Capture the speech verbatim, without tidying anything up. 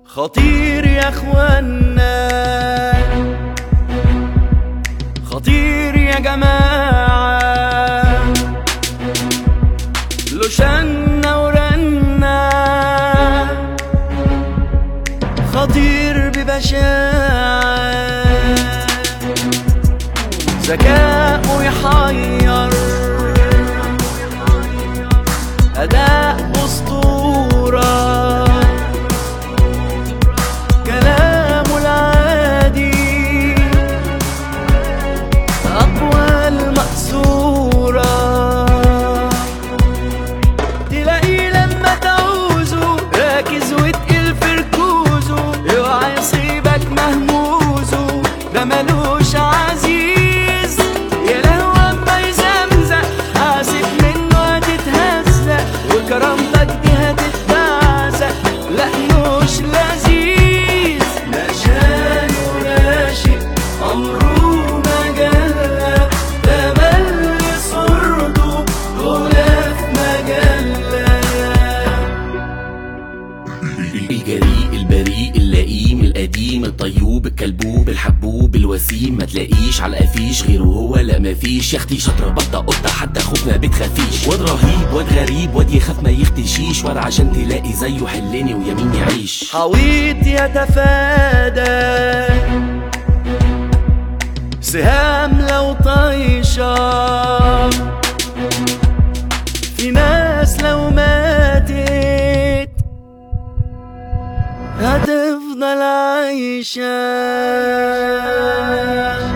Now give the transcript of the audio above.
خطير يا اخوانا، خطير يا جماعة، لو شنا ورنا خطير ببشاعة، ذكاء يحير، أداء أسطورة، كلامه العادي أقوال مأثورة، تلاقيه لما تعوزه راكز وتقل في ركوزه، اوعى يصيبك مهموزه ده ملوش عزيز، يا لهوي اما يزمزق حاسب منه هتتهزق، وكرامتك دي هتتبعزق، لا مش لذيذ، مشان وراشق عمره ما جلى، ده ملي صورته غلاف مجلة. الجريء البريء اللئيم القديم الطيوب الكلبوب الحبوب الوسيم، ما تلاقيش على القفيش غيره هو، لا مفيش يا اختي شاطره بطه قطه حتى خوف ما بتخافيش، واد رهيب واد غريب واد يخاف ما يختشيش، واد عشان تلاقي زيه حلني ويمين يعيش، حويط يتفادى سهام لو طايشة، في ناس لو ماتت هتفضل عايشة.